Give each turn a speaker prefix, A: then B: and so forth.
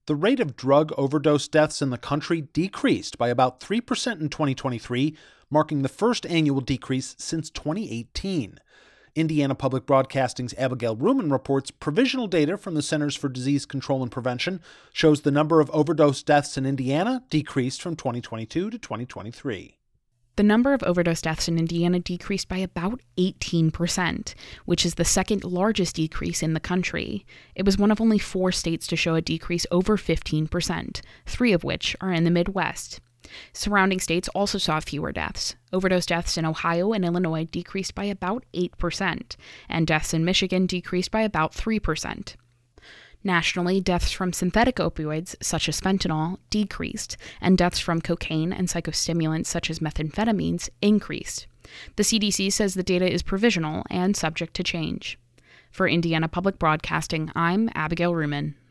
A: the rate of drug overdose deaths in the country decreased by about 3% in 2023, marking the first annual decrease since 2018. Indiana Public Broadcasting's Abigail Ruman reports provisional data from the Centers for Disease Control and Prevention shows the number of overdose deaths in Indiana decreased from 2022 to 2023.
B: The number of overdose deaths in Indiana decreased by about 18%, which is the second largest decrease in the country. It was one of only 4 states to show a decrease over 15%, 3 of which are in the Midwest. Surrounding states also saw fewer deaths. Overdose deaths in Ohio and Illinois decreased by about 8%, and deaths in Michigan decreased by about 3%. Nationally, deaths from synthetic opioids, such as fentanyl, decreased, and deaths from cocaine and psychostimulants, such as methamphetamines, increased. The CDC says the data is provisional and subject to change. For Indiana Public Broadcasting, I'm Abigail Ruman.